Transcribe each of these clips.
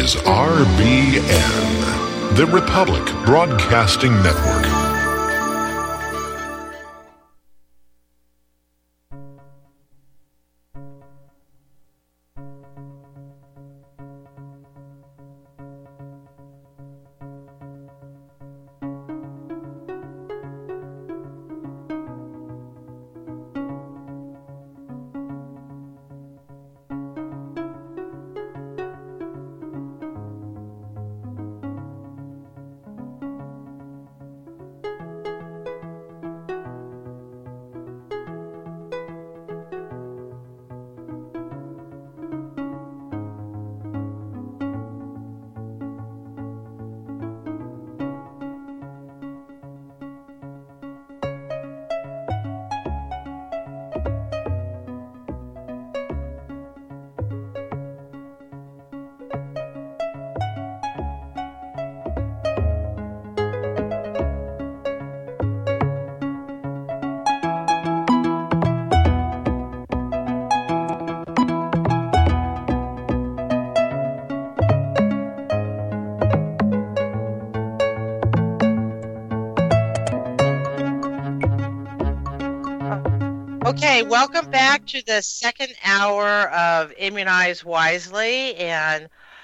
is RBN, the Republic Broadcasting Network. Okay, welcome back to the second hour of Immunize Wisely, and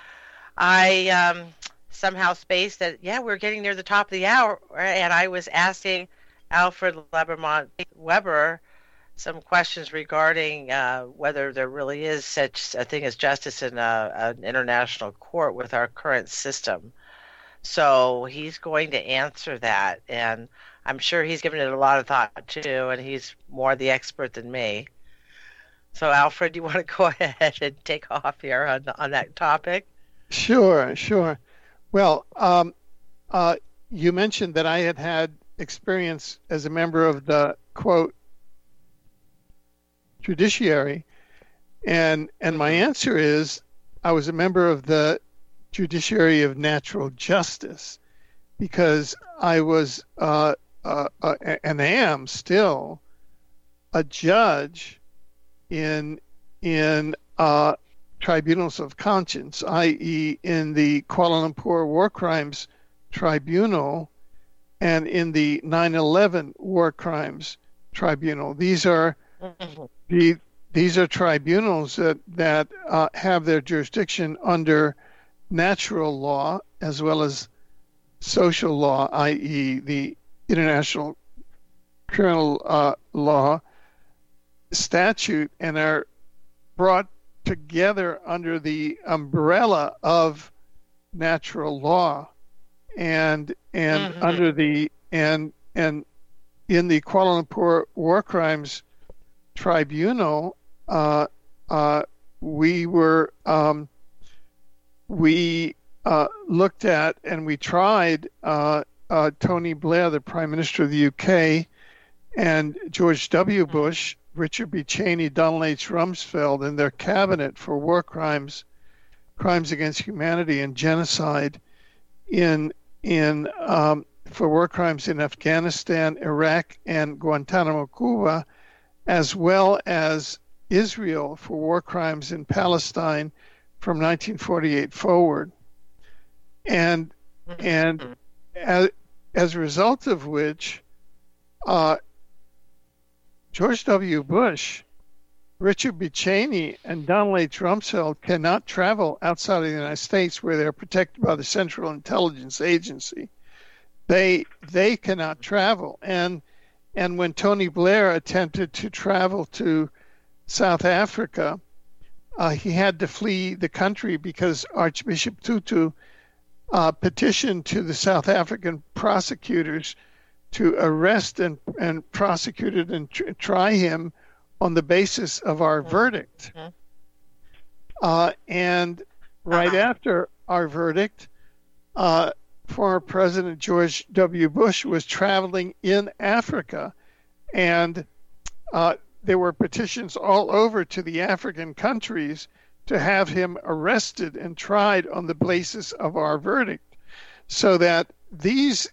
I somehow spaced that, we're getting near the top of the hour, and I was asking Alfred Lebermont Weber some questions regarding whether there really is such a thing as justice in an international court with our current system. So he's going to answer that, and I'm sure he's given it a lot of thought too, and he's more the expert than me. So, Alfred, do you want to go ahead and take off here on that topic? Sure. Well, you mentioned that I had experience as a member of the, quote, judiciary, and my answer is I was a member of the judiciary of natural justice, because I was and am still a judge in tribunals of conscience, i.e. in the Kuala Lumpur War Crimes Tribunal and in the 9/11 War Crimes Tribunal. These are tribunals that have their jurisdiction under natural law as well as social law, i.e. the international criminal law statute, and are brought together under the umbrella of natural law, and under the and in the Kuala Lumpur War Crimes Tribunal, we looked at and we tried Tony Blair, the Prime Minister of the UK, and George W. Bush, Richard B. Cheney, Donald H. Rumsfeld, and their cabinet for war crimes, crimes against humanity, and genocide for war crimes in Afghanistan, Iraq, and Guantanamo, Cuba, as well as Israel for war crimes in Palestine from 1948 forward. And as a result of which, George W. Bush, Richard B. Cheney, and Donald H. Rumsfeld cannot travel outside of the United States, where they're protected by the Central Intelligence Agency. They cannot travel. And when Tony Blair attempted to travel to South Africa, he had to flee the country because Archbishop Tutu petitioned to the South African prosecutors to arrest and prosecute it and try him on the basis of our verdict. And right after our verdict, former President George W. Bush was traveling in Africa, and there were petitions all over to the African countries to have him arrested and tried on the basis of our verdict, so that these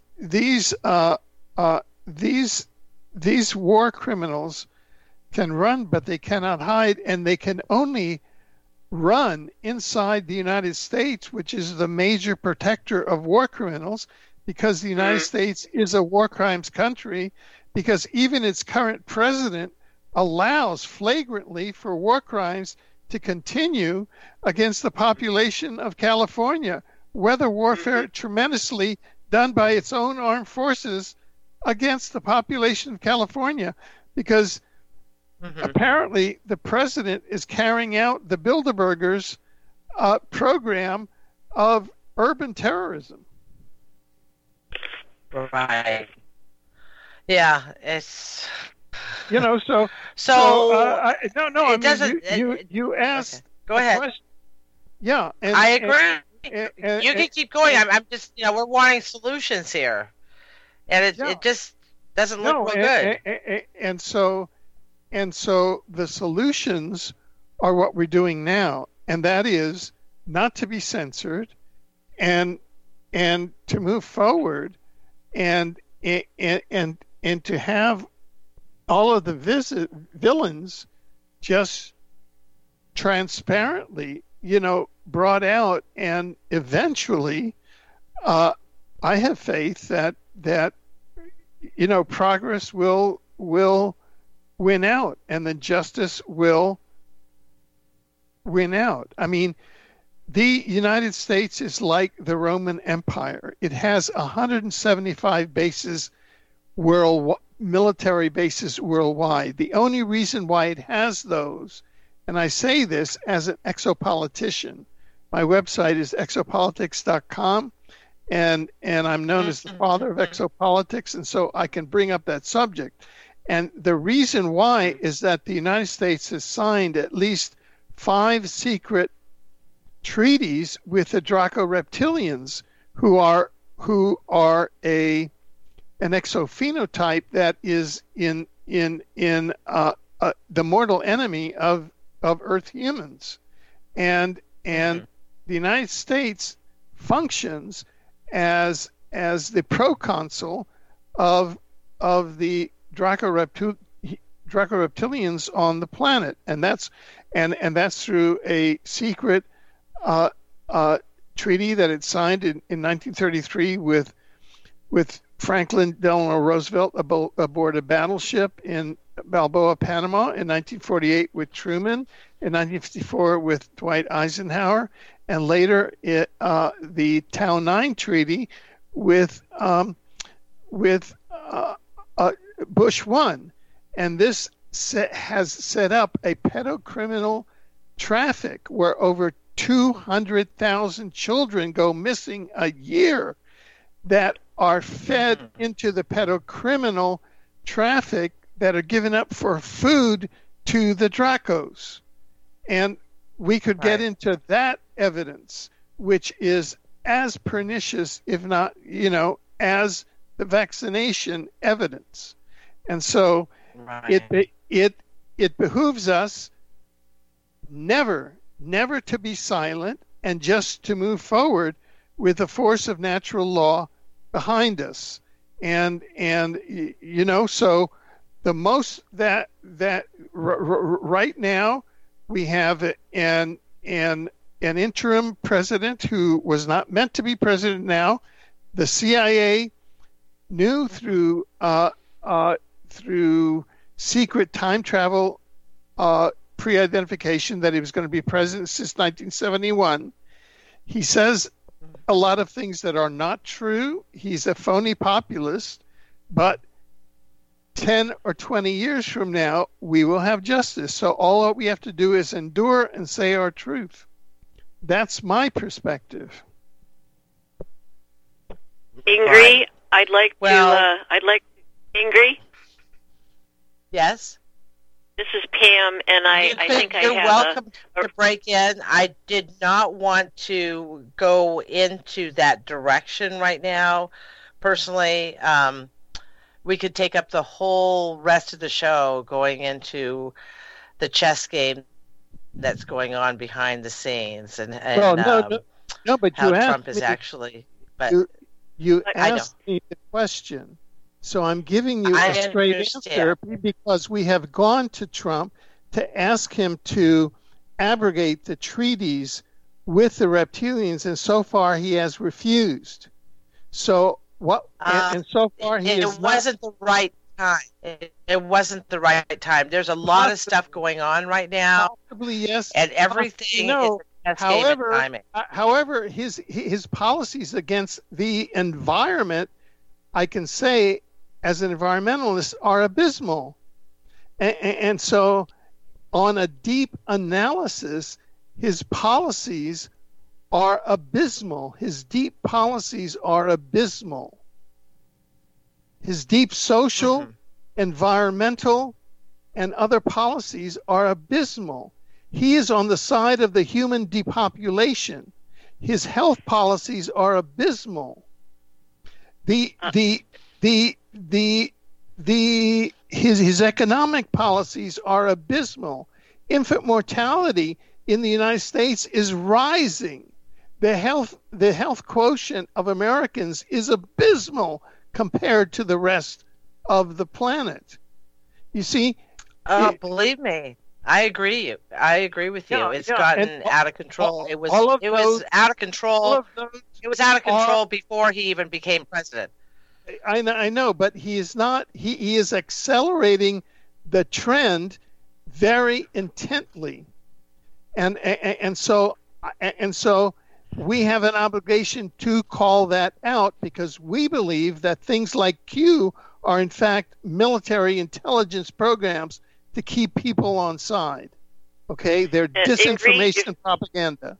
war criminals can run, but they cannot hide, and they can only run inside the United States, which is the major protector of war criminals, because the United States is a war crimes country, because even its current president allows flagrantly for war crimes to continue against the population of California. Weather warfare tremendously done by its own armed forces against the population of California, because apparently the president is carrying out the Bilderbergers program of urban terrorism. Right. Yeah, it's no. I mean, you asked. Okay. Go ahead. Question. Yeah, I agree. You can keep going. I'm just, we're wanting solutions here, and it just doesn't look real good. And so the solutions are what we're doing now, and that is not to be censored, and to move forward, and to have all of the villains just transparently, brought out, and eventually, I have faith that progress will win out, and the justice will win out. I mean, the United States is like the Roman Empire. It has 175 bases military bases worldwide. The only reason why it has those, and I say this as an exopolitician, my website is exopolitics.com, and I'm known as the father of exopolitics, and so I can bring up that subject. And the reason why is that the United States has signed at least 5 secret treaties with the Draco reptilians, who are an exophenotype that is in the mortal enemy of Earth humans, and the United States functions as the proconsul of the Draco reptilians on the planet, and that's through a secret treaty that it signed in 1933 with Franklin Delano Roosevelt aboard a battleship in Balboa, Panama, in 1948 with Truman, in 1954 with Dwight Eisenhower, and later the Tau 9 Treaty with Bush 1. And this has set up a pedocriminal traffic where over 200,000 children go missing a year that are fed into the pedocriminal traffic that are given up for food to the Dracos. And we could get into that evidence, which is as pernicious, if not, as the vaccination evidence. And so it behooves us never to be silent, and just to move forward with the force of natural law behind us. And so the most that right now we have an interim president who was not meant to be president now. The CIA knew through secret time travel pre-identification that he was going to be president since 1971. He says a lot of things that are not true. He's a phony populist, but 10 or 20 years from now, we will have justice. So all that we have to do is endure and say our truth. That's my perspective. Ingrid, I'd like Ingrid. Yes. This is Pam, and I think you're welcome to break in. I did not want to go into that direction right now. Personally, we could take up the whole rest of the show going into the chess game that's going on behind the scenes, and but how you Trump is me, actually. But you asked me the question. So I'm giving you a straight answer, because we have gone to Trump to ask him to abrogate the treaties with the reptilians, and so far he has refused. So what? And so far he has wasn't the right time. It wasn't the right time. There's a lot of stuff going on right now. Possibly, yes. And everything is a timing. However, his policies against the environment, I can say, as an environmentalist, are abysmal. And so, on a deep analysis, his policies are abysmal. His deep policies are abysmal. His deep social, environmental, and other policies are abysmal. He is on the side of the human depopulation. His health policies are abysmal. His economic policies are abysmal. Infant mortality in the United States is rising. The health quotient of Americans is abysmal compared to the rest of the planet. You see? Believe me, I agree. I agree with you. It's gotten out of control. It was out of control. It was out of control before he even became president. I know, but he is not. He is accelerating the trend very intently, and so we have an obligation to call that out, because we believe that things like Q are in fact military intelligence programs to keep people on side. Okay, they're disinformation propaganda.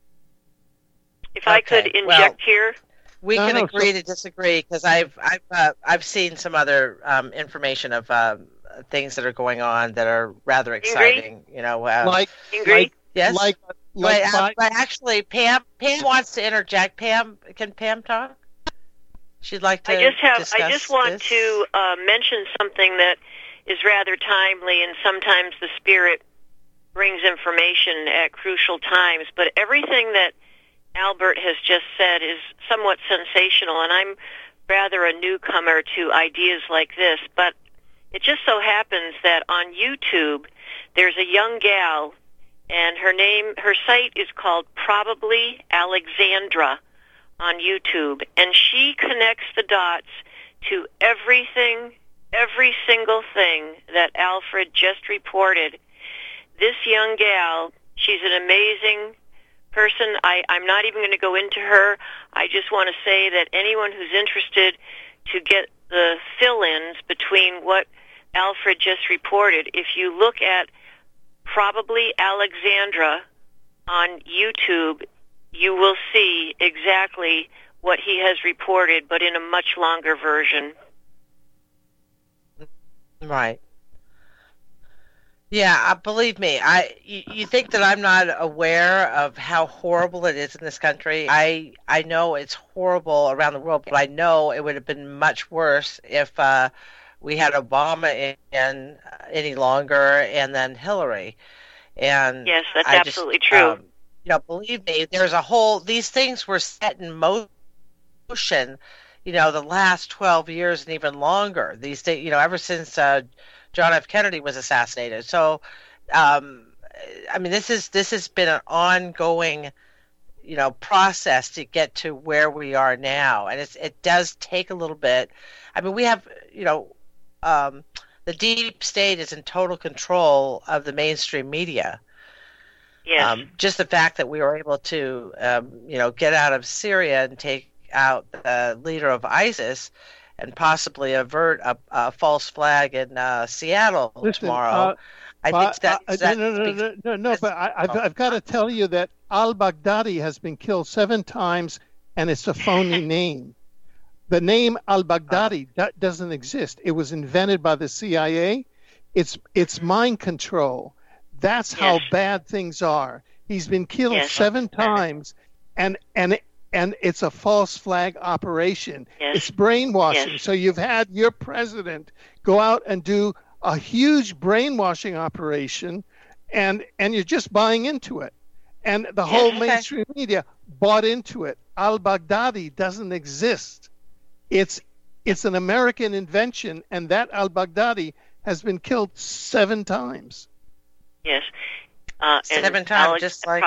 If I could inject here. We can agree to disagree, because I've seen some other information of things that are going on that are rather exciting. Ingrid? You know, yes. But actually, Pam wants to interject. Pam, can Pam talk? She'd like to. I just want to mention something that is rather timely, and sometimes the Spirit brings information at crucial times. But everything that Albert has just said is somewhat sensational, and I'm rather a newcomer to ideas like this, but it just so happens that on YouTube there's a young gal, and her site is called Probably Alexandra on YouTube, and she connects the dots to every single thing that Alfred just reported. This young gal, she's an amazing person. I'm not even going to go into her. I just want to say that anyone who's interested to get the fill-ins between what Alfred just reported, if you look at Probably Alexandra on YouTube, you will see exactly what he has reported, but in a much longer version. Right. Yeah, believe me, you think that I'm not aware of how horrible it is in this country. I know it's horrible around the world, but I know it would have been much worse if we had Obama in any longer, and then Hillary. And yes, that's absolutely true. Believe me, these things were set in motion, the last 12 years and even longer. These things, ever since John F. Kennedy was assassinated. So, this has been an ongoing, process to get to where we are now, and it does take a little bit. We have, the deep state is in total control of the mainstream media. Yes. Just the fact that we were able to, get out of Syria and take out the leader of ISIS, and possibly avert a false flag in Seattle tomorrow. I think No, but I've got to tell you that al-Baghdadi has been killed 7 times, and it's a phony name. The name al-Baghdadi doesn't exist. It was invented by the CIA. It's mind control. That's how bad things are. He's been killed 7 times, and it's a false flag operation. Yes. It's brainwashing. Yes. So you've had your president go out and do a huge brainwashing operation, and you're just buying into it. And the whole mainstream media bought into it. Al-Baghdadi doesn't exist. It's an American invention, and that al-Baghdadi has been killed 7 times. Yes. 7 times, just like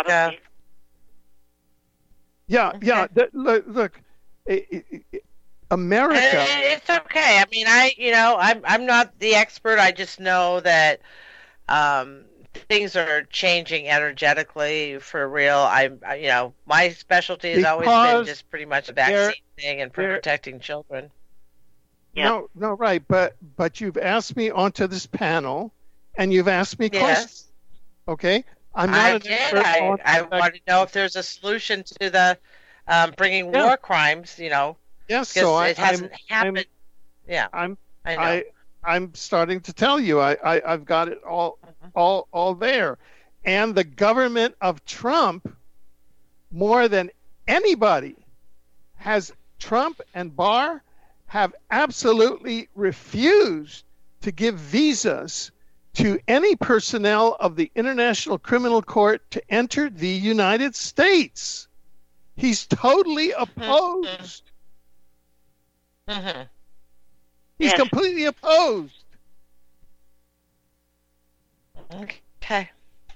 yeah. Okay. Look, America. It's okay. I mean, I'm not the expert. I just know that things are changing energetically for real. My specialty has always been just pretty much a vaccine thing and protecting children. Yep. No, right. But you've asked me onto this panel, and you've asked me questions. Okay, I'm not an expert. I want to know if there's a solution to the bringing war crimes. Yes, so it hasn't happened. I'm starting to tell you. I've got it all there, and the government of Trump, more than anybody, has Trump and Barr have absolutely refused to give visas to any personnel of the International Criminal Court to enter the United States. He's totally opposed. Mm-hmm. He's completely opposed. Okay.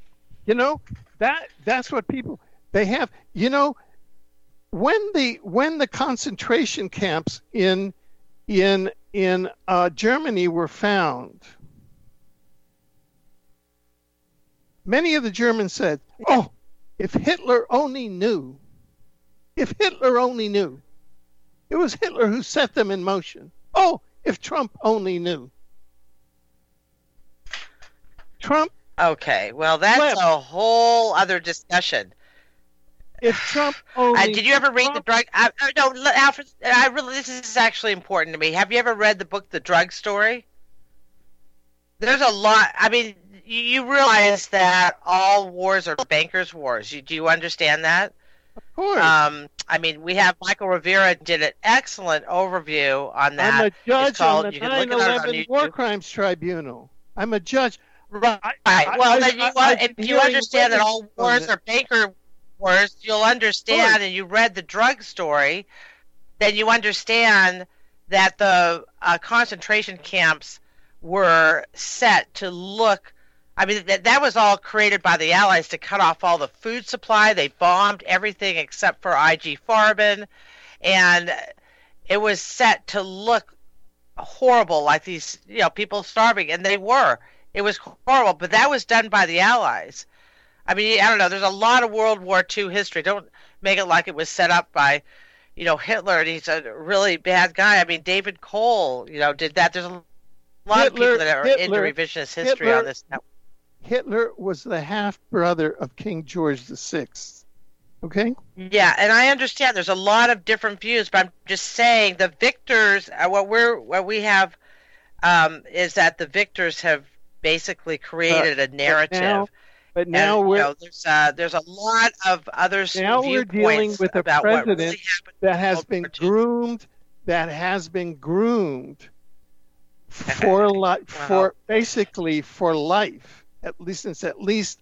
That's what people they have. When the concentration camps in Germany were found, many of the Germans said, "Oh, if Hitler only knew. If Hitler only knew. It was Hitler who set them in motion. Oh, if Trump only knew." Trump. Okay, well, that's a whole other discussion. If Trump only... did you ever read the drug... no, Alfred, this is actually important to me. Have you ever read the book, The Drug Story? There's a lot... I mean, you realize that all wars are bankers' wars. Do you understand that? Of course. I mean, we have Michael Rivera did an excellent overview on that. I'm a judge on the 9/11 War Crimes Tribunal. I'm a judge. Right. If you understand that all wars are banker wars, you'll understand, and you read The Drug Story, then you understand that the concentration camps were set to look... I mean, that was all created by the Allies to cut off all the food supply. They bombed everything except for IG Farben, and it was set to look horrible, like these, people starving, and they were. It was horrible, but that was done by the Allies. I mean, I don't know. There's a lot of World War II history. Don't make it like it was set up by, Hitler, and he's a really bad guy. I mean, David Cole, did that. There's a lot of people that are into revisionist history on this network. Hitler was the half-brother of King George VI. Okay? Yeah, and I understand there's a lot of different views, but I'm just saying the victors, what we have is that the victors have basically created a narrative. But now there's a lot of other now we're dealing with a president really that has been groomed, for life, since at least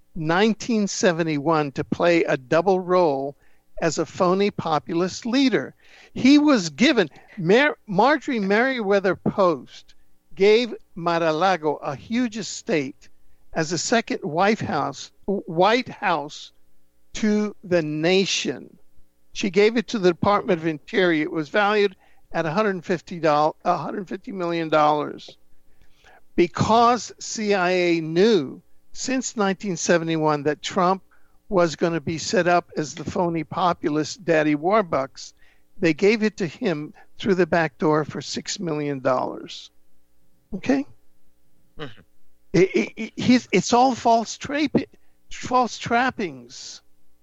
1971, to play a double role as a phony populist leader. He was given Marjorie Merriweather Post gave Mar-a-Lago a huge estate as a second White House to the nation. She gave it to the Department of Interior. It was valued at $150 million. Because CIA knew since 1971 that Trump was going to be set up as the phony populist Daddy Warbucks, they gave it to him through the back door for $6 million. Okay? Mm-hmm. It's all false trappings.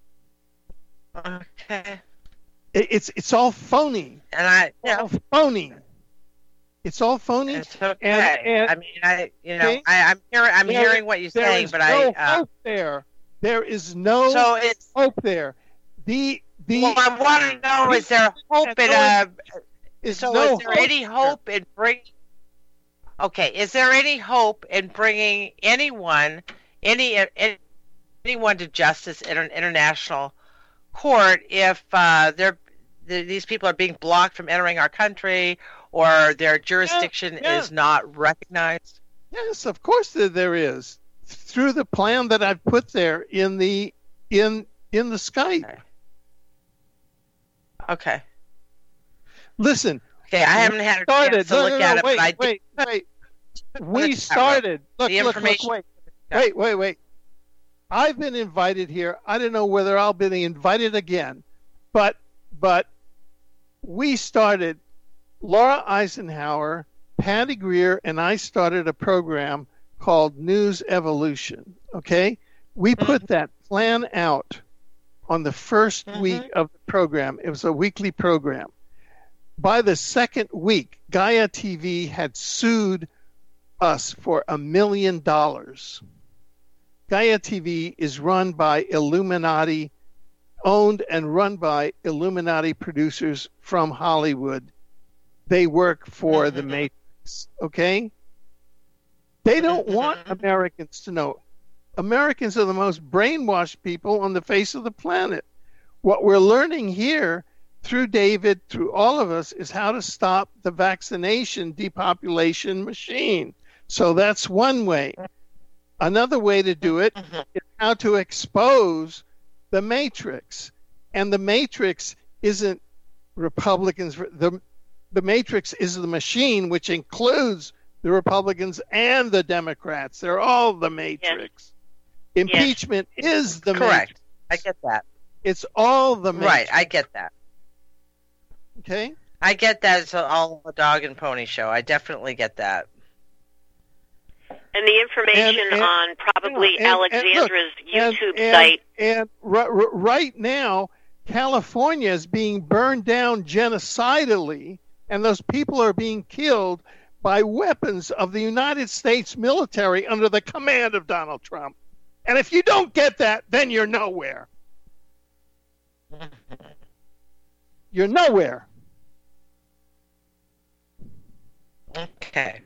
Okay. It's all phony. And phony. It's all phony. It's okay. And I'm hearing what you're saying, but hope there. There is no hope there. Well, I want to know: is there hope is there any hope in bringing? Okay, is there any hope in bringing anyone to justice in an international court if these people are being blocked from entering our country or their jurisdiction is not recognized? Yes, of course there is. through the plan that I've put there in the Skype. Okay. Listen. Okay, I haven't had a chance to look at it, but I did. Wait. We started. Look, wait. I've been invited here. I don't know whether I'll be invited again, but we started. Laura Eisenhower, Patty Greer, and I started a program called News Evolution. Okay, we put that plan out on the first week of the program. It was a weekly program. By the second week, Gaia TV had sued us for $1 million. Gaia TV is run by Illuminati, owned and run by Illuminati producers from Hollywood. They work for the Matrix, okay? They don't want Americans to know. Americans are the most brainwashed people on the face of the planet. What we're learning here through David, through all of us, is how to stop the vaccination depopulation machine. So that's one way. Another way to do it is how to expose the Matrix. And the Matrix isn't Republicans. The Matrix is the machine, which includes the Republicans and the Democrats. They're all the Matrix. Yes. Impeachment is the Correct. Matrix. I get that. It's all the Matrix. Right, I get that. Okay? I get that. It's all a dog and pony show. I definitely get that. And the information on probably Alexandra's YouTube site. And right now, California is being burned down genocidally, and those people are being killed by weapons of the United States military under the command of Donald Trump. And if you don't get that, then you're nowhere. You're nowhere. Okay.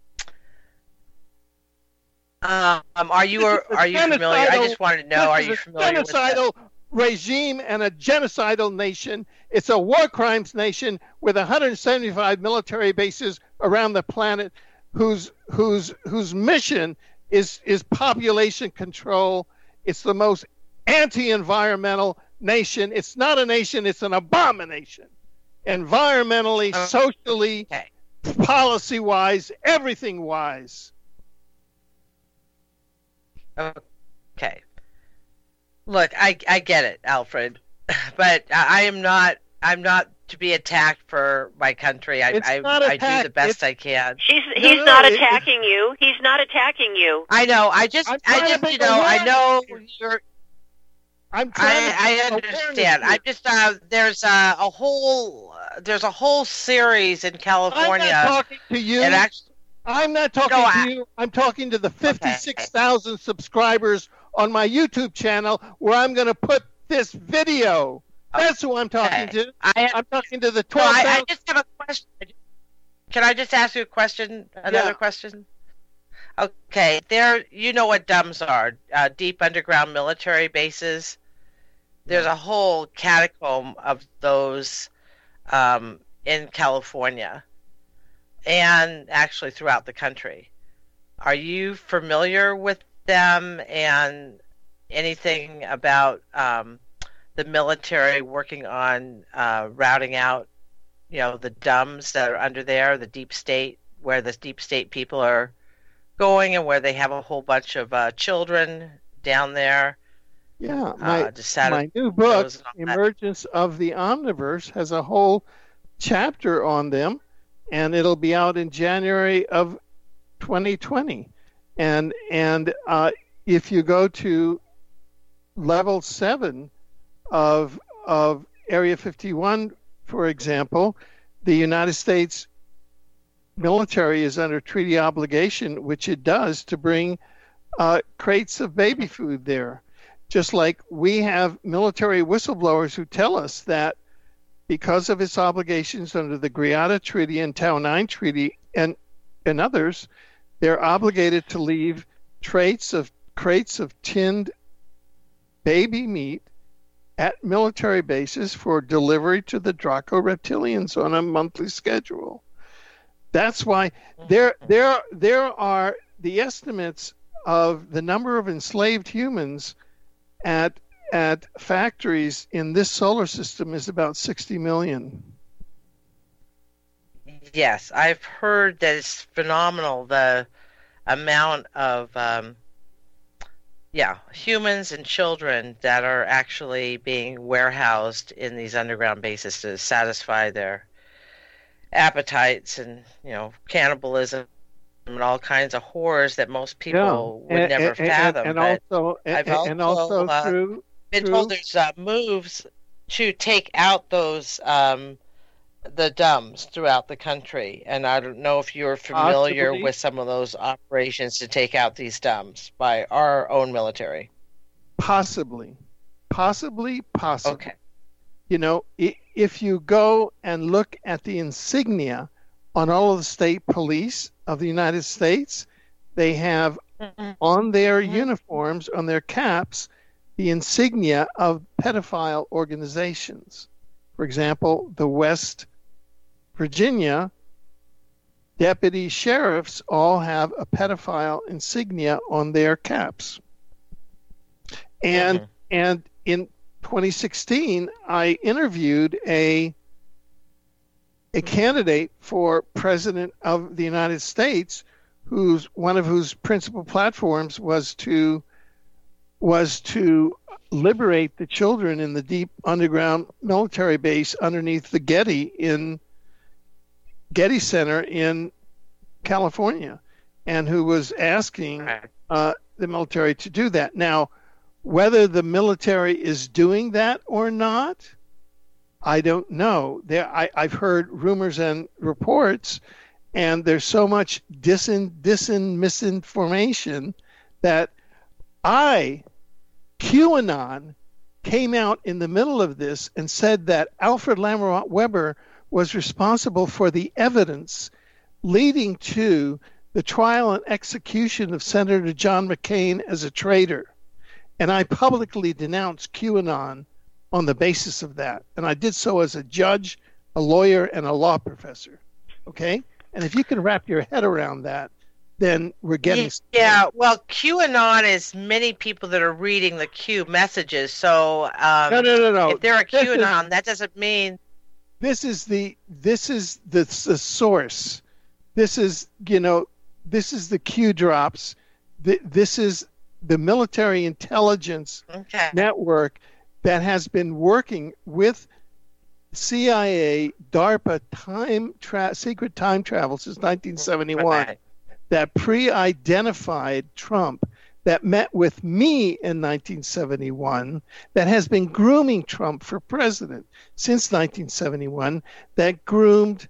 Are you familiar? I just wanted to know, are you familiar with that? Genocidal regime and a genocidal nation. It's a war crimes nation with 175 military bases around the planet whose mission is population control. It's the most anti-environmental nation. It's not a nation, it's an abomination. Environmentally, socially, policy-wise, everything-wise. Okay. Look, I get it, Alfred, but I'm not to be attacked for my country. I do the best I can. He's not attacking you. He's not attacking you. I know. I know you're. I understand. I just there's a whole series in California. I'm not talking to you. I'm not talking to you. I'm talking to the 56,000 subscribers on my YouTube channel where I'm going to put this video. That's who I'm talking to. I'm talking to the 12,000. I just have a question. Can I just ask you a question? Another question? Okay. You know what DUMBs are, deep underground military bases. There's a whole catacomb of those in California and actually throughout the country. Are you familiar with them and anything about the military working on routing out, the DUMBs that are under there, the deep state, where the deep state people are going and where they have a whole bunch of children down there? Yeah, my new book, Emergence of the Omniverse, has a whole chapter on them, and it'll be out in January of 2020. And if you go to level 7 of Area 51, for example, the United States military is under treaty obligation, which it does, to bring crates of baby food there. Just like we have military whistleblowers who tell us that because of its obligations under the Greada Treaty and Tau 9 Treaty and others, they're obligated to leave crates of tinned baby meat at military bases for delivery to the Draco reptilians on a monthly schedule. That's why there are the estimates of the number of enslaved humans at factories in this solar system is about 60 million. Yes, I've heard that it's phenomenal, the amount of humans and children that are actually being warehoused in these underground bases to satisfy their appetites and, cannibalism and all kinds of horrors that most people would never fathom. And also through been told there's moves to take out those the DUMBs throughout the country, and I don't know if you're familiar with some of those operations to take out these DUMBs by our own military. Possibly. Okay. If you go and look at the insignia on all of the state police of the United States, they have on their uniforms, on their caps, the insignia of pedophile organizations. For example, the West Virginia deputy sheriffs all have a pedophile insignia on their caps. And in 2016, I interviewed a candidate for president of the United States one of whose principal platforms was to liberate the children in the deep underground military base underneath the Getty Center in California, and who was asking the military to do that. Now, whether the military is doing that or not, I don't know. I've heard rumors and reports, and there's so much misinformation that QAnon came out in the middle of this and said that Alfred Lamont Weber was responsible for the evidence leading to the trial and execution of Senator John McCain as a traitor. And I publicly denounced QAnon on the basis of that. And I did so as a judge, a lawyer, and a law professor. Okay? And if you can wrap your head around that, then we're getting... Yeah, well, QAnon is many people that are reading the Q messages. So no. If they're a QAnon, that doesn't mean... This is the source. This is the Q drops. This is the military intelligence network that has been working with CIA, DARPA, secret time travel since 1971, that pre-identified Trump, that met with me in 1971, that has been grooming Trump for president since 1971, that groomed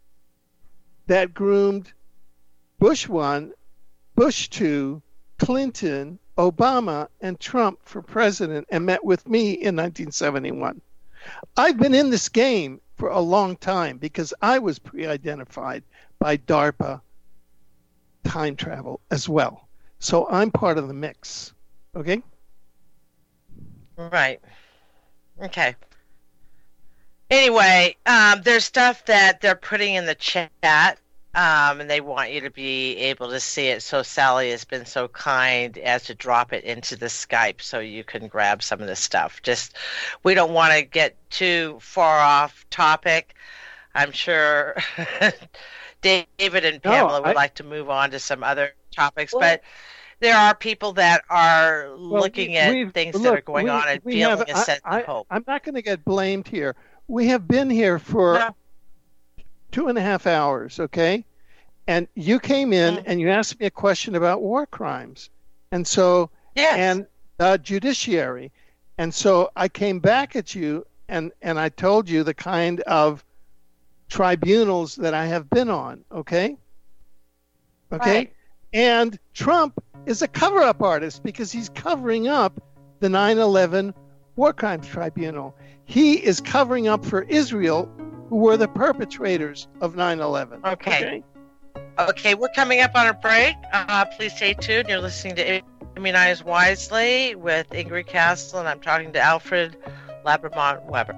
Bush 1, Bush 2, Clinton, Obama, and Trump for president, and met with me in 1971. I've been in this game for a long time because I was pre-identified by DARPA time travel as well. So I'm part of the mix. Okay? Right. Okay. Anyway, there's stuff that they're putting in the chat, and they want you to be able to see it. So Sally has been so kind as to drop it into the Skype so you can grab some of this stuff. Just, we don't want to get too far off topic. I'm sure David and Pamela would like to move on to some other topics, but there are people that are looking at things that are going on and feeling a sense of hope. I'm not going to get blamed here. We have been here for 2.5 hours, okay? And you came in and you asked me a question about war crimes. And so, and judiciary. And so I came back at you and I told you the kind of tribunals that I have been on, okay? Okay? Right. And Trump is a cover-up artist because he's covering up the 9/11 War Crimes Tribunal. He is covering up for Israel, who were the perpetrators of 9/11. Okay, we're coming up on a break. Please stay tuned. You're listening to Immunize Wisely with Ingrid Castle, and I'm talking to Alfred Lamont Weber.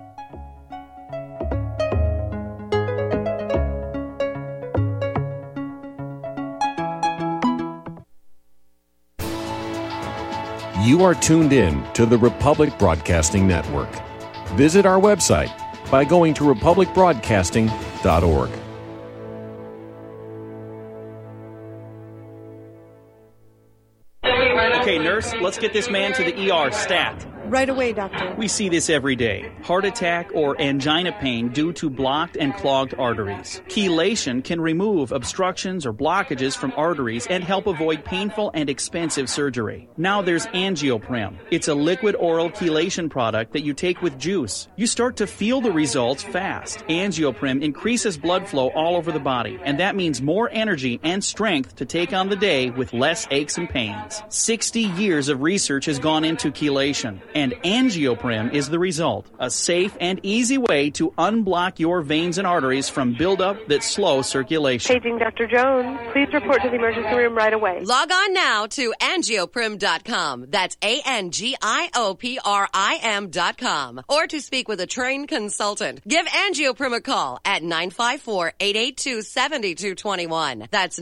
You are tuned in to the Republic Broadcasting Network. Visit our website by going to republicbroadcasting.org. Okay, nurse, let's get this man to the ER stat. Right away, doctor. We see this every day. Heart attack or angina pain due to blocked and clogged arteries. Chelation can remove obstructions or blockages from arteries and help avoid painful and expensive surgery. Now there's Angioprim. It's a liquid oral chelation product that you take with juice. You start to feel the results fast. Angioprim increases blood flow all over the body, and that means more energy and strength to take on the day with less aches and pains. 60 years of research has gone into chelation. And Angioprim is the result, a safe and easy way to unblock your veins and arteries from buildup that slow circulation. Paging Dr. Jones. Please report to the emergency room right away. Log on now to angioprim.com. That's ANGIOPRIM.com. Or to speak with a trained consultant. Give Angioprim a call at 954-882-7221. That's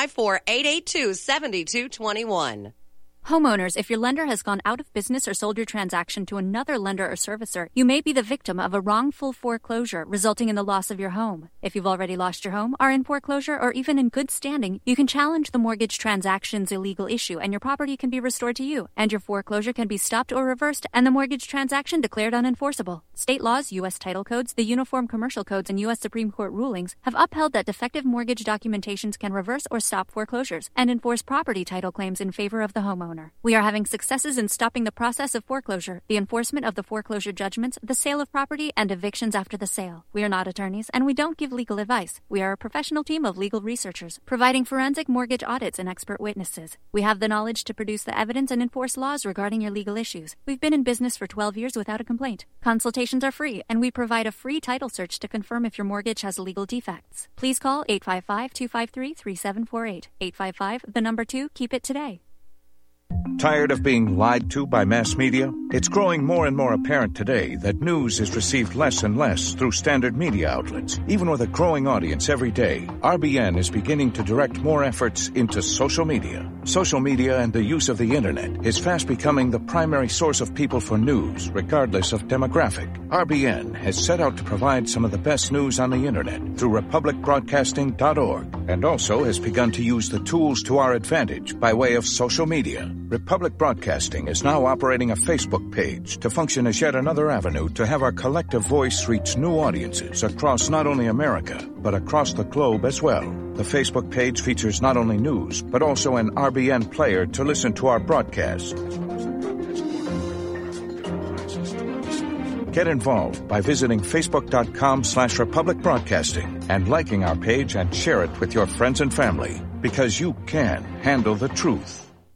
954-882-7221. Homeowners, if your lender has gone out of business or sold your transaction to another lender or servicer, you may be the victim of a wrongful foreclosure resulting in the loss of your home. If you've already lost your home, are in foreclosure, or even in good standing, you can challenge the mortgage transaction's illegal issue and your property can be restored to you, and your foreclosure can be stopped or reversed and the mortgage transaction declared unenforceable. State laws, U.S. title codes, the Uniform Commercial Codes, and U.S. Supreme Court rulings have upheld that defective mortgage documentations can reverse or stop foreclosures and enforce property title claims in favor of the homeowner. We are having successes in stopping the process of foreclosure, the enforcement of the foreclosure judgments, the sale of property, and evictions after the sale. We are not attorneys, and we don't give legal advice. We are a professional team of legal researchers, providing forensic mortgage audits and expert witnesses. We have the knowledge to produce the evidence and enforce laws regarding your legal issues. We've been in business for 12 years without a complaint. Consultations are free, and we provide a free title search to confirm if your mortgage has legal defects. Please call 855-253-3748. 855, keep it today. Tired of being lied to by mass media? It's growing more and more apparent today that news is received less and less through standard media outlets. Even with a growing audience every day, RBN is beginning to direct more efforts into social media. Social media and the use of the internet is fast becoming the primary source of people for news, regardless of demographic. RBN has set out to provide some of the best news on the internet through republicbroadcasting.org, and also has begun to use the tools to our advantage by way of social media. Republic Broadcasting is now operating a Facebook page to function as yet another avenue to have our collective voice reach new audiences across not only America, but across the globe as well. The Facebook page features not only news, but also an RBN player to listen to our broadcast. Get involved by visiting facebook.com/Republic Broadcasting and liking our page and share it with your friends and family, because you can handle the truth.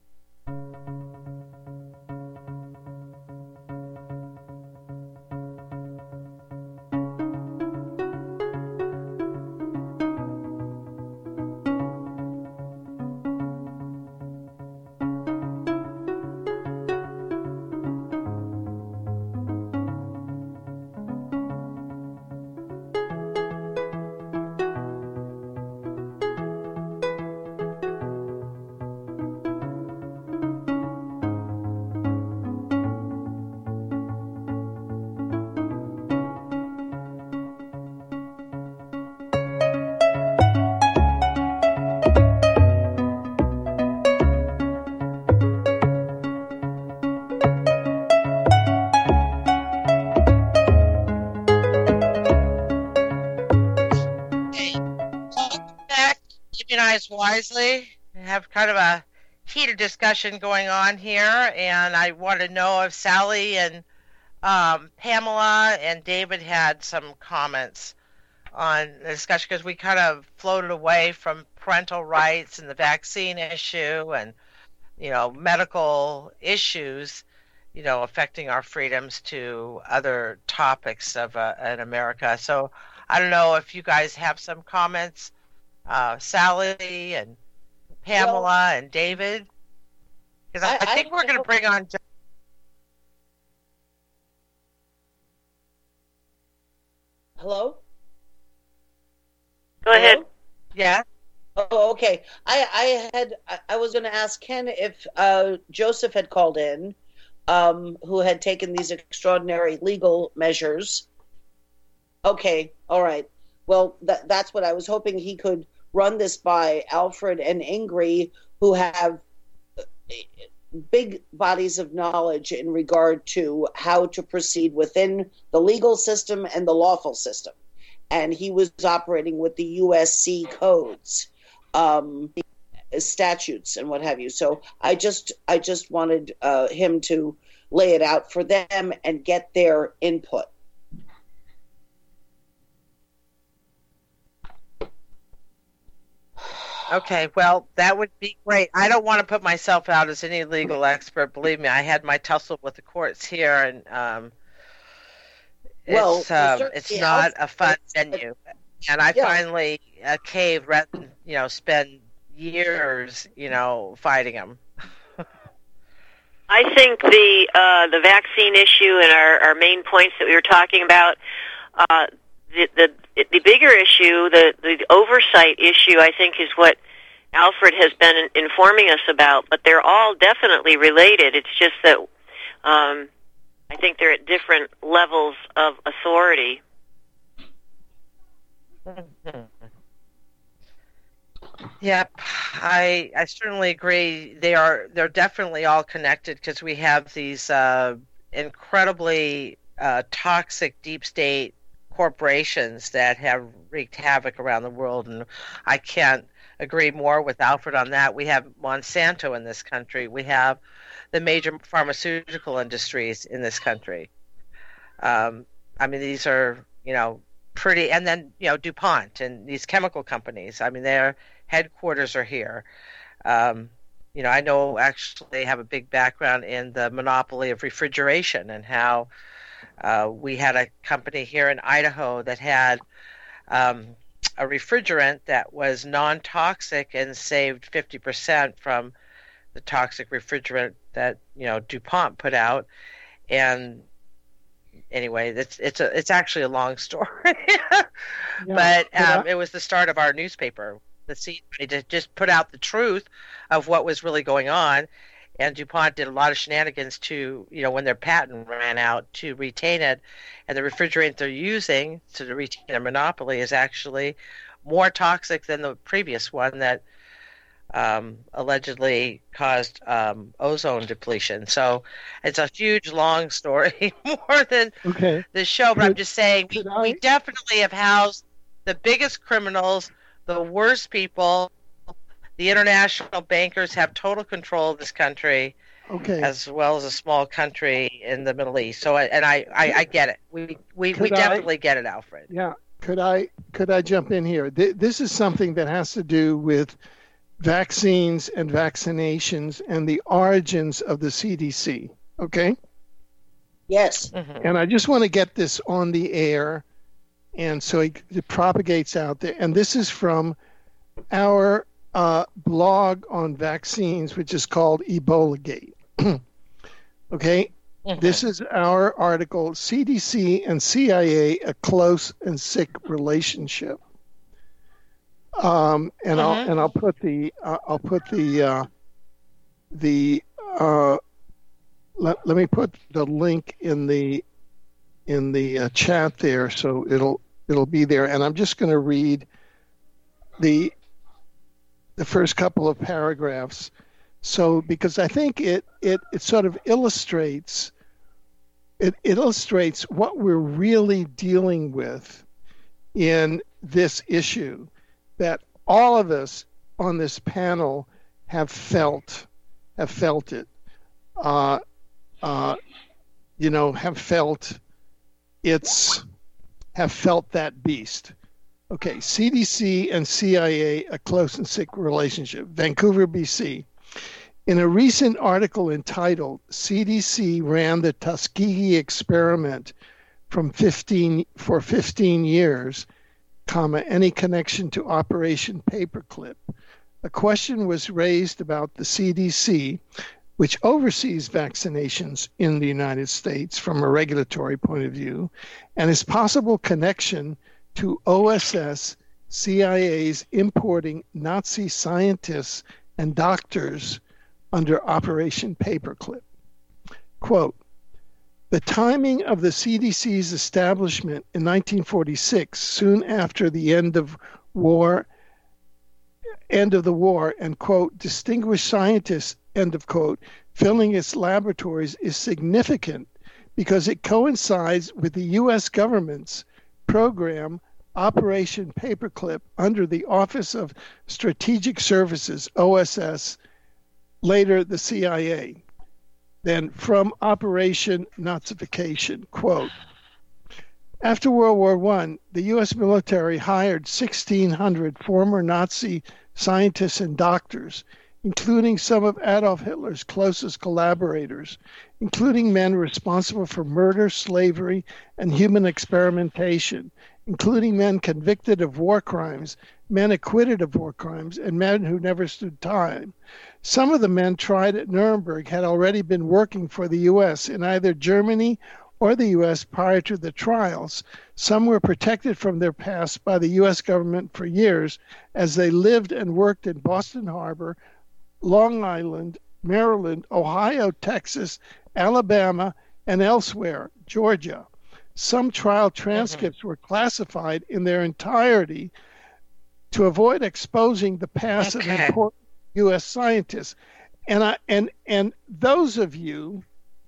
Wisely. We have kind of a heated discussion going on here, and I want to know if Sally and Pamela and David had some comments on the discussion, because we kind of floated away from parental rights and the vaccine issue and, medical issues, affecting our freedoms, to other topics of in America. So I don't know if you guys have some comments. Sally and Pamela and David, because I think we're going to bring on. Hello? Go ahead. Yeah. Oh, okay. I was going to ask Ken if Joseph had called in, who had taken these extraordinary legal measures. Okay, all right. Well, that's what I was hoping he could run this by Alfred and Ingrid, who have big bodies of knowledge in regard to how to proceed within the legal system and the lawful system. And he was operating with the USC codes, statutes and what have you. So I just wanted him to lay it out for them and get their input. Okay, well, that would be great. I don't want to put myself out as any legal expert. Believe me, I had my tussle with the courts here, and it's not a fun venue. And I finally caved rather than, spend years, fighting them. I think the vaccine issue and our main points that we were talking about, the bigger issue, the oversight issue, I think, is what Alfred has been informing us about. But they're all definitely related. It's just that I think they're at different levels of authority. Mm-hmm. Yep, I certainly agree. They're definitely all connected because we have these incredibly toxic deep state corporations that have wreaked havoc around the world, and I can't agree more with Alfred on that. We have Monsanto in this country. We have the major pharmaceutical industries in this country. These are, pretty, and then, DuPont and these chemical companies. Their headquarters are here. I know actually they have a big background in the monopoly of refrigeration and how we had a company here in Idaho that had a refrigerant that was non-toxic and saved 50% from the toxic refrigerant that DuPont put out. And anyway, it's actually a long story, but it was the start of our newspaper, the seed, to just put out the truth of what was really going on. And DuPont did a lot of shenanigans to, when their patent ran out, to retain it. And the refrigerant they're using to retain their monopoly is actually more toxic than the previous one that allegedly caused ozone depletion. So it's a huge, long story, more than the show. But I'm just saying, we definitely have housed the biggest criminals, the worst people. The international bankers have total control of this country, as well as a small country in the Middle East. So, I get it. We definitely get it, Alfred. Yeah. Could I jump in here? This is something that has to do with vaccines and vaccinations and the origins of the CDC. Okay. Yes. Mm-hmm. And I just want to get this on the air, and so it propagates out there. And this is from our blog on vaccines, which is called Ebolagate. Okay? Mm-hmm. This is our article, CDC and CIA, a close and sick relationship. I'll put let me put the link in the chat there, so it'll be there. And I'm just going to read the first couple of paragraphs. So, because I think it sort of illustrates what we're really dealing with in this issue that all of us on this panel have felt it. Have felt that beast. Okay, CDC and CIA, a close and sick relationship. Vancouver, BC. In a recent article entitled CDC Ran the Tuskegee Experiment for 15 years, any connection to Operation Paperclip, a question was raised about the CDC, which oversees vaccinations in the United States from a regulatory point of view, and its possible connection to OSS, CIA's importing Nazi scientists and doctors under Operation Paperclip. Quote, the timing of the CDC's establishment in 1946, soon after the end of the war, and, quote, distinguished scientists, end of quote, filling its laboratories is significant because it coincides with the U.S. government's program Operation Paperclip under the Office of Strategic Services, OSS, later the CIA. Then from Operation Nazification, quote, after World War I, the U.S. military hired 1,600 former Nazi scientists and doctors, including some of Adolf Hitler's closest collaborators, including men responsible for murder, slavery, and human experimentation, including men convicted of war crimes, men acquitted of war crimes, and men who never stood time. Some of the men tried at Nuremberg had already been working for the U.S. in either Germany or the U.S. prior to the trials. Some were protected from their past by the U.S. government for years as they lived and worked in Boston Harbor, Long Island, Maryland, Ohio, Texas, Alabama, and elsewhere, Georgia. Some trial transcripts were classified in their entirety to avoid exposing the past of important U.S. scientists. And those of you,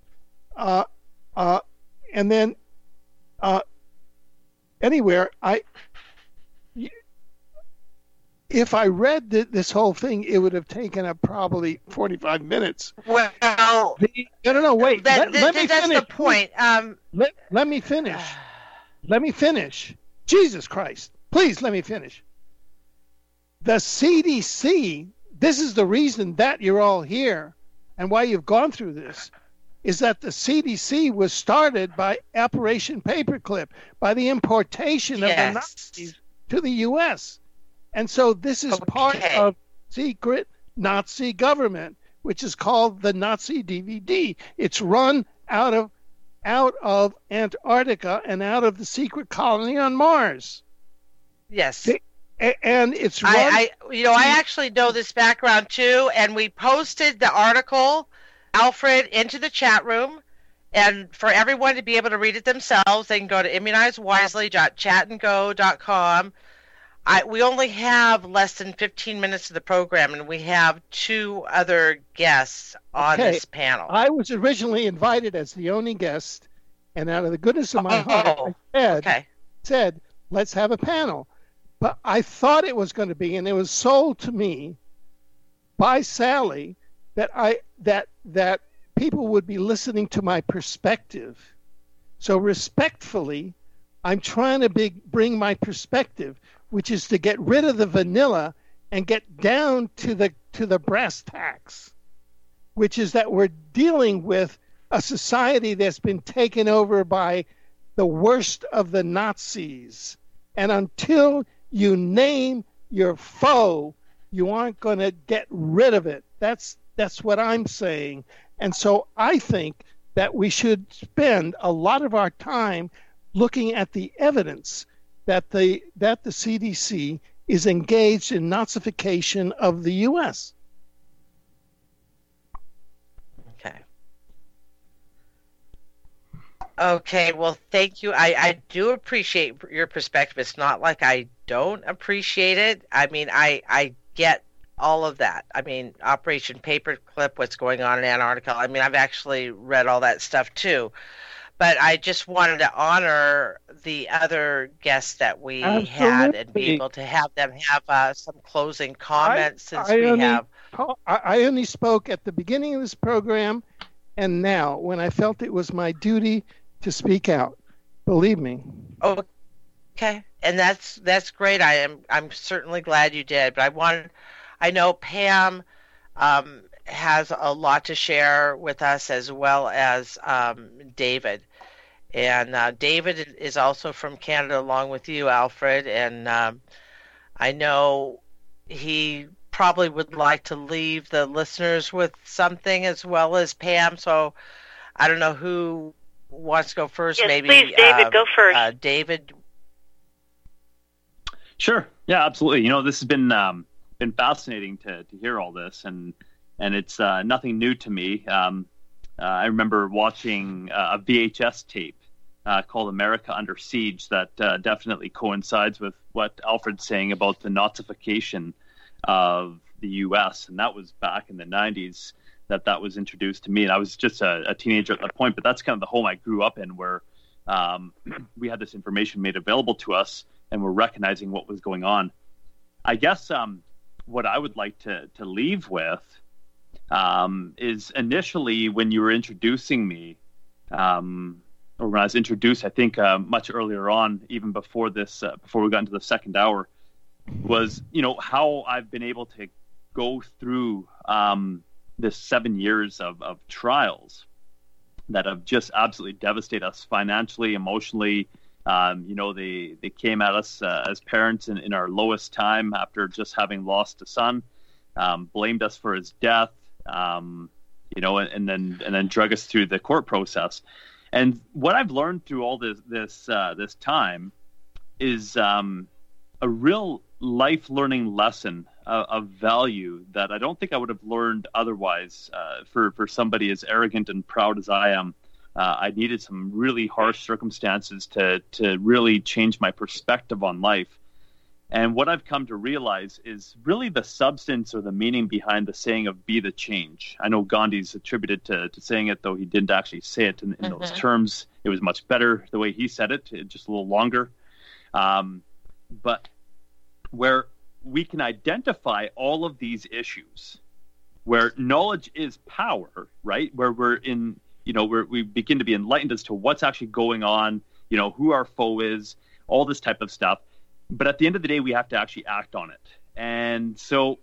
if I read this whole thing, it would have taken up probably 45 minutes. Well, no, wait. Let me that's finish. the point. Let me finish. Let me finish. Jesus Christ. Please let me finish. The CDC, this is the reason that you're all here and why you've gone through this, is that the CDC was started by Operation Paperclip, by the importation of the Nazis to the U.S. And so this is part of secret Nazi government, which is called the Nazi DVD. It's run out of Antarctica and out of the secret colony on Mars. Yes. And it's run... I actually know this background too, and we posted the article, Alfred, into the chat room, and for everyone to be able to read it themselves, they can go to immunizewisely.chatandgo.com. We only have less than 15 minutes of the program, and we have two other guests on this panel. I was originally invited as the only guest, and out of the goodness of my heart, I said, let's have a panel. But I thought it was going to be, and it was sold to me by Sally that people would be listening to my perspective. So respectfully, I'm trying to bring my perspective, which is to get rid of the vanilla and get down to the brass tacks, which is that we're dealing with a society that's been taken over by the worst of the Nazis. And until you name your foe, you aren't going to get rid of it. That's what I'm saying. And so I think that we should spend a lot of our time looking at the evidence that the CDC is engaged in Nazification of the U.S. Okay, well, thank you. I do appreciate your perspective. It's not like I don't appreciate it. I mean, I get all of that. I mean, Operation Paperclip, what's going on in Antarctica. I mean, I've actually read all that stuff too. But I just wanted to honor the other guests that we had and be able to have them have some closing comments I only spoke at the beginning of this program and now when I felt it was my duty to speak out. Believe me. Okay. And that's great. I'm certainly glad you did. But I know Pam has a lot to share with us, as well as David. And David is also from Canada along with you, Alfred. And I know he probably would like to leave the listeners with something, as well as Pam. So I don't know who wants to go first. Yes, maybe please, David, go first. David. Sure. Yeah, absolutely. You know, this has been fascinating to hear all this, and it's nothing new to me. I remember watching a VHS tape called America Under Siege that definitely coincides with what Alfred's saying about the Nazification of the U.S. And that was back in the 90s that was introduced to me. And I was just a teenager at that point, but that's kind of the home I grew up in, where we had this information made available to us and we're recognizing what was going on. I guess what I would like to leave with is initially when you were introducing me, or when I was introduced, I think much earlier on, even before this, before we got into the second hour, was, how I've been able to go through this 7 years of trials that have just absolutely devastated us financially, emotionally. They came at us as parents in our lowest time after just having lost a son, blamed us for his death, and then drug us through the court process. And what I've learned through all this time is a real life learning lesson of value that I don't think I would have learned otherwise. For somebody as arrogant and proud as I am, I needed some really harsh circumstances to really change my perspective on life. And what I've come to realize is really the substance or the meaning behind the saying of "be the change." I know Gandhi's attributed to saying it, though he didn't actually say it in those terms. It was much better the way he said it, just a little longer. But where we can identify all of these issues, where knowledge is power, right? Where we're in, where we begin to be enlightened as to what's actually going on, who our foe is, all this type of stuff. But at the end of the day, we have to actually act on it. And so,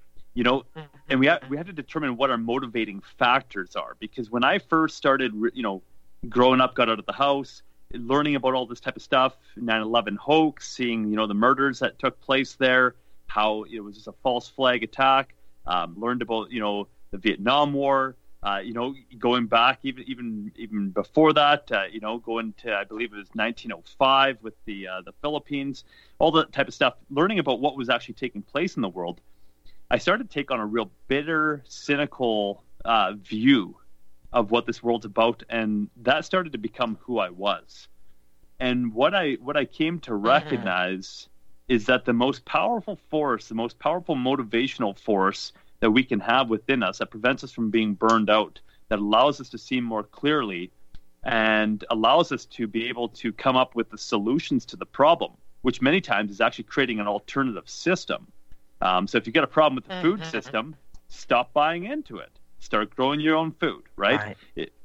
and we have to determine what our motivating factors are. Because when I first started, growing up, got out of the house, learning about all this type of stuff, 9/11 hoax, seeing, the murders that took place there, how it was just a false flag attack, learned about, the Vietnam War, going back even before that, going to, I believe it was 1905 with the Philippines, all that type of stuff, learning about what was actually taking place in the world. I started to take on a real bitter, cynical view of what this world's about, and that started to become who I was. And what I came to recognize is that the most powerful force, the most powerful motivational force that we can have within us that prevents us from being burned out, that allows us to see more clearly and allows us to be able to come up with the solutions to the problem, which many times is actually creating an alternative system. So if you get a problem with the food system, stop buying into it. Start growing your own food, right?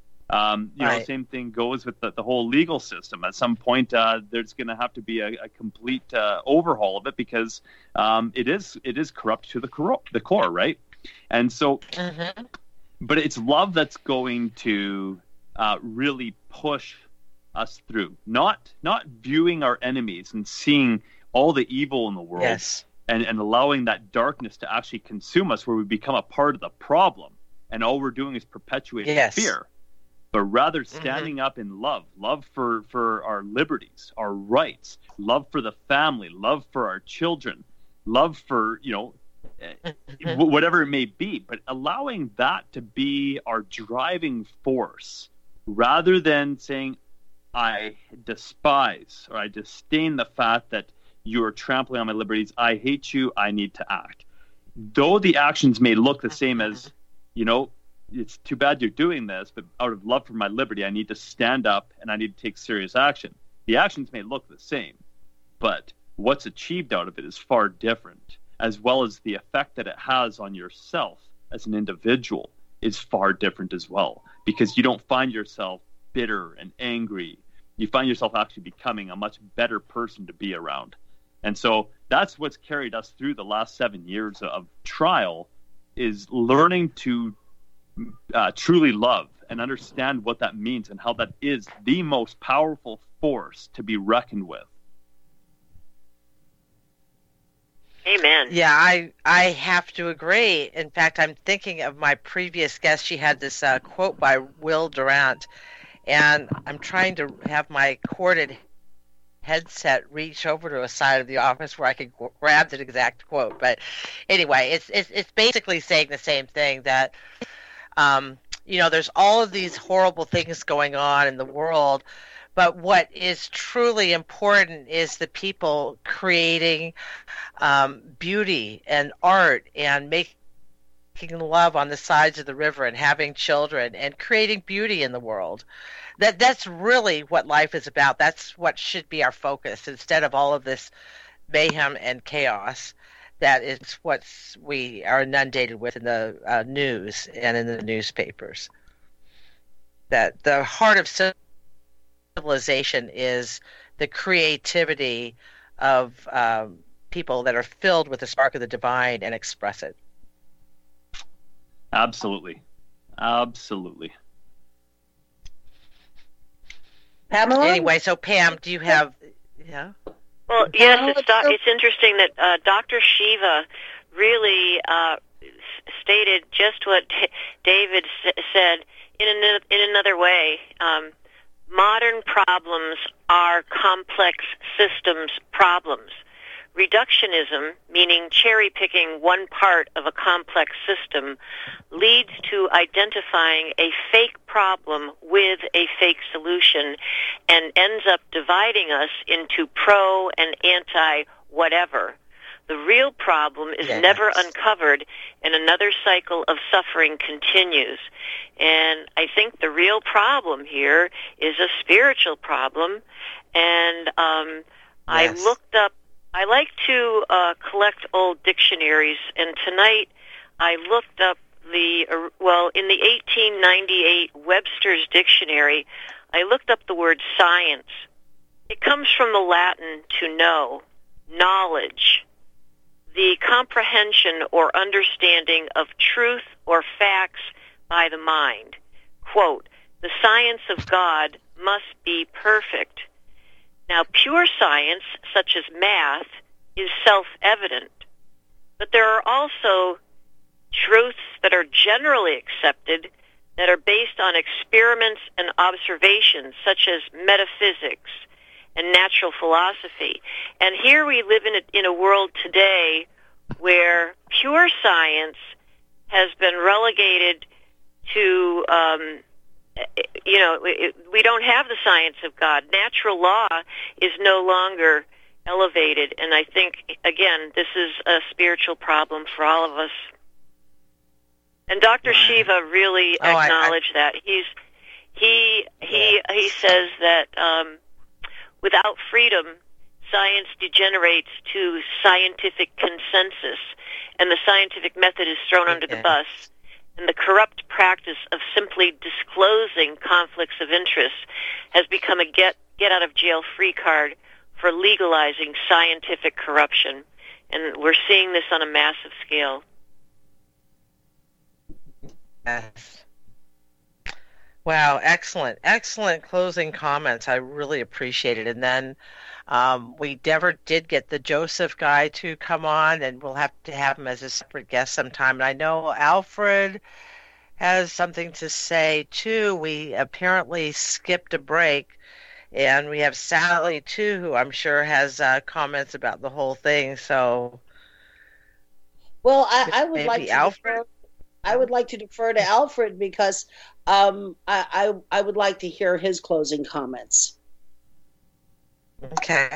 Same thing goes with the whole legal system. At some point, there's going to have to be a complete overhaul of it because it is corrupt to the core, right? And so, but it's love that's going to really push us through, not viewing our enemies and seeing all the evil in the world, and allowing that darkness to actually consume us, where we become a part of the problem. And all we're doing is perpetuating fear, but rather standing up in love for our liberties, our rights, love for the family, love for our children, love for, whatever it may be, but allowing that to be our driving force rather than saying, I despise or I disdain the fact that you are trampling on my liberties. I hate you. I need to act. Though the actions may look the same as, it's too bad you're doing this, but out of love for my liberty, I need to stand up and I need to take serious action. The actions may look the same, but what's achieved out of it is far different, as well as the effect that it has on yourself as an individual is far different as well, because you don't find yourself bitter and angry. You find yourself actually becoming a much better person to be around. And so that's what's carried us through the last 7 years of trial, is learning to truly love and understand what that means and how that is the most powerful force to be reckoned with. Amen. Yeah, I have to agree. In fact, I'm thinking of my previous guest. She had this quote by Will Durant, and I'm trying to have my corded headset reach over to a side of the office where I could grab the exact quote. But anyway, it's basically saying the same thing, that there's all of these horrible things going on in the world, but what is truly important is the people creating beauty and art and making love on the sides of the river and having children and creating beauty in the world. That's really what life is about. That's what should be our focus instead of all of this mayhem and chaos. That is what we are inundated with in the news and in the newspapers. That the heart of civilization is the creativity of people that are filled with the spark of the divine and express it. Absolutely. Pamela? Anyway, so Pam, do you have... Yeah? Well, yes, it's interesting that Dr. Shiva really stated just what David said in another way. Modern problems are complex systems problems. Reductionism, meaning cherry-picking one part of a complex system, leads to identifying a fake problem with a fake solution and ends up dividing us into pro and anti-whatever. The real problem is never uncovered, and another cycle of suffering continues. And I think the real problem here is a spiritual problem, and I like to collect old dictionaries, and tonight I looked up in the 1898 Webster's Dictionary, I looked up the word science. It comes from the Latin to know, knowledge, the comprehension or understanding of truth or facts by the mind. Quote, the science of God must be perfect. Now, pure science, such as math, is self-evident, but there are also truths that are generally accepted that are based on experiments and observations, such as metaphysics and natural philosophy. And here we live in a world today where pure science has been relegated to we don't have the science of God. Natural law is no longer elevated, and I think, again, this is a spiritual problem for all of us. And Dr. Shiva really acknowledged that. He says that without freedom, science degenerates to scientific consensus, and the scientific method is thrown under the bus. And the corrupt practice of simply disclosing conflicts of interest has become a get-out-of-jail-free card for legalizing scientific corruption. And we're seeing this on a massive scale. Yes. Wow, excellent closing comments. I really appreciate it. And then we never did get the Joseph guy to come on, and we'll have to have him as a separate guest sometime. And I know Alfred has something to say, too. We apparently skipped a break, and we have Sally, too, who I'm sure has comments about the whole thing. So, well, I would like to Alfred. I would like to defer to Alfred because I would like to hear his closing comments. Okay.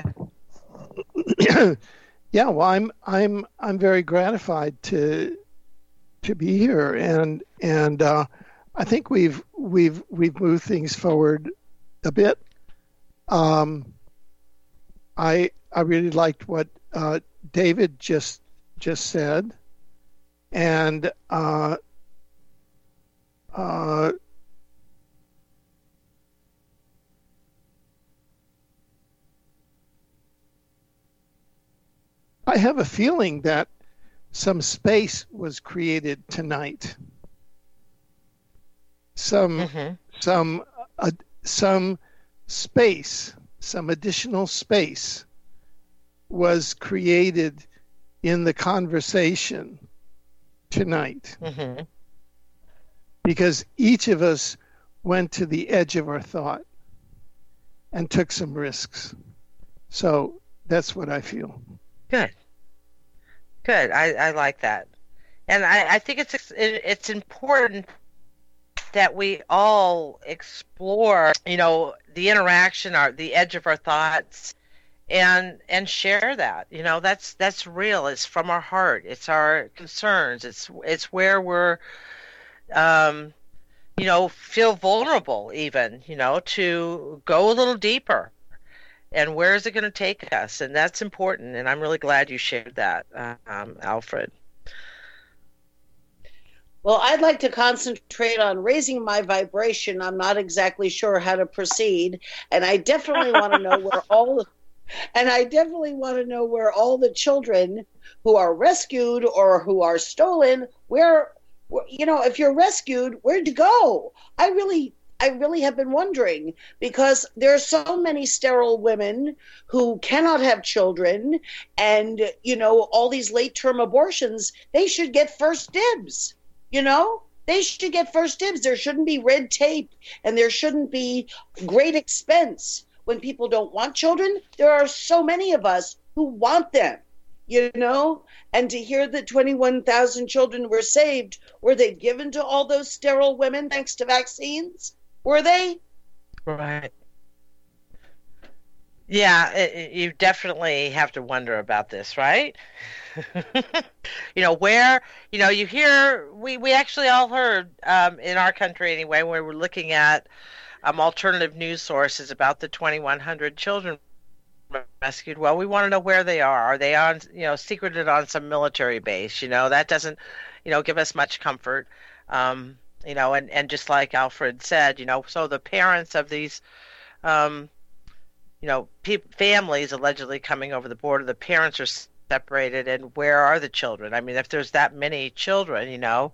Yeah, well, I'm very gratified to be here, and I think we've moved things forward a bit. I really liked what David just said, and I have a feeling that some space was created tonight. Some space, some additional space was created in the conversation tonight. Mm-hmm. Because each of us went to the edge of our thought and took some risks. So that's what I feel. Good. I like that, and I think it's important that we all explore, the interaction, the edge of our thoughts, and share that. That's real. It's from our heart. It's our concerns. It's where we're, feel vulnerable even, to go a little deeper. And where is it going to take us? And that's important. And I'm really glad you shared that, Alfred. Well, I'd like to concentrate on raising my vibration. I'm not exactly sure how to proceed, and I definitely want to know where all the children who are rescued or who are stolen, if you're rescued, where'd you go? I really have been wondering, because there are so many sterile women who cannot have children, and all these late-term abortions. They should get first dibs. They should get first dibs. There shouldn't be red tape, and there shouldn't be great expense when people don't want children. There are so many of us who want them, and to hear that 21,000 children were saved, were they given to all those sterile women thanks to vaccines? Were they? Right. Yeah, you definitely have to wonder about this, right? Where, you hear, we actually all heard, in our country anyway, when we're looking at alternative news sources about the 2,100 children rescued. Well, we want to know where they are. Are they on, secreted on some military base? That doesn't, give us much comfort. And just like Alfred said, so the parents of these, families allegedly coming over the border, the parents are separated, and where are the children? I mean, if there's that many children,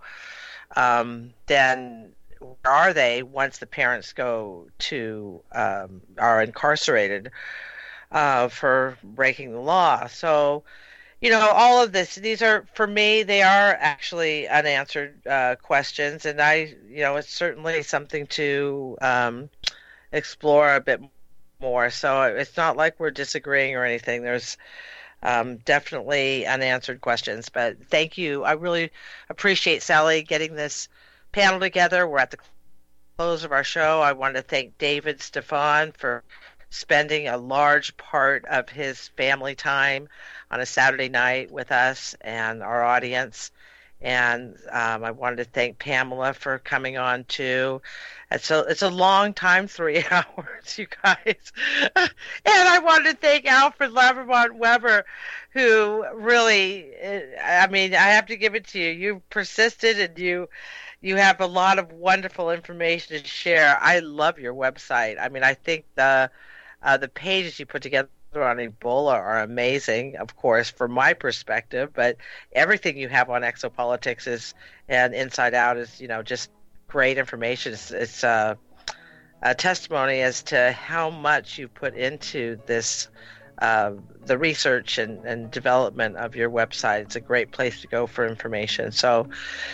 then where are they once the parents are incarcerated for breaking the law? So, all of this, these are, for me, they are actually unanswered questions, and it's certainly something to explore a bit more. So it's not like we're disagreeing or anything. There's definitely unanswered questions, but thank you. I really appreciate, Sally, getting this panel together. We're at the close of our show. I want to thank David Stefan for spending a large part of his family time on a Saturday night with us and our audience. And I wanted to thank Pamela for coming on too. It's a long time, 3 hours, you guys. And I wanted to thank Alfred Levermont-Weber, who really, I have to give it to you. You persisted, and you have a lot of wonderful information to share. I love your website. I think the pages you put together on Ebola are amazing, of course, from my perspective, but everything you have on exopolitics and Inside Out is, just great information. It's a testimony as to how much you put into this, the research and development of your website. It's a great place to go for information. So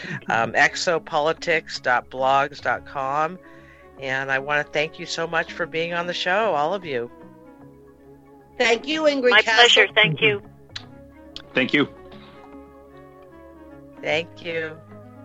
exopolitics.blogs.com, and I want to thank you so much for being on the show, all of you. Thank you, Ingrid. My Castle. pleasure. Thank you. Thank you. Thank you.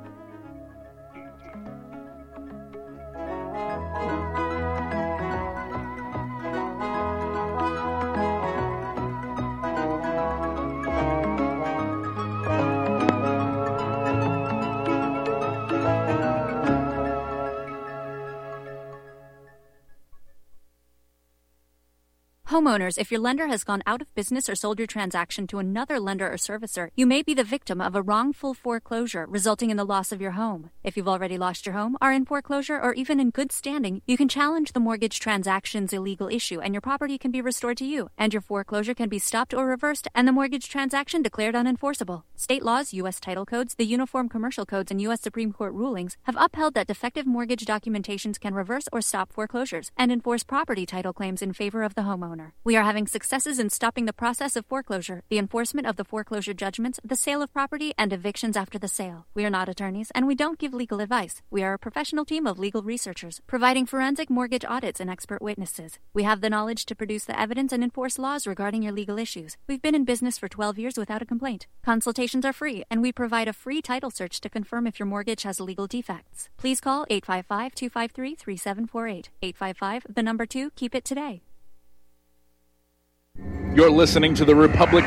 Homeowners, if your lender has gone out of business or sold your transaction to another lender or servicer, you may be the victim of a wrongful foreclosure, resulting in the loss of your home. If you've already lost your home, are in foreclosure, or even in good standing, you can challenge the mortgage transaction's illegal issue, and your property can be restored to you, and your foreclosure can be stopped or reversed, and the mortgage transaction declared unenforceable. State laws, U.S. title codes, the Uniform Commercial Codes, and U.S. Supreme Court rulings have upheld that defective mortgage documentations can reverse or stop foreclosures and enforce property title claims in favor of the homeowner. foreclosure. We are having successes in stopping the process of foreclosure, the enforcement of the foreclosure judgments, the sale of property, and evictions after the sale. We are not attorneys, and we don't give legal advice. We are a professional team of legal researchers, providing forensic mortgage audits and expert witnesses. We have the knowledge to produce the evidence and enforce laws regarding your legal issues. We've been in business for 12 years without a complaint. Consultations are free, and we provide a free title search to confirm if your mortgage has legal defects. Please call 855-253-3748. 855, the number 2, keep it today. You're listening to the Republic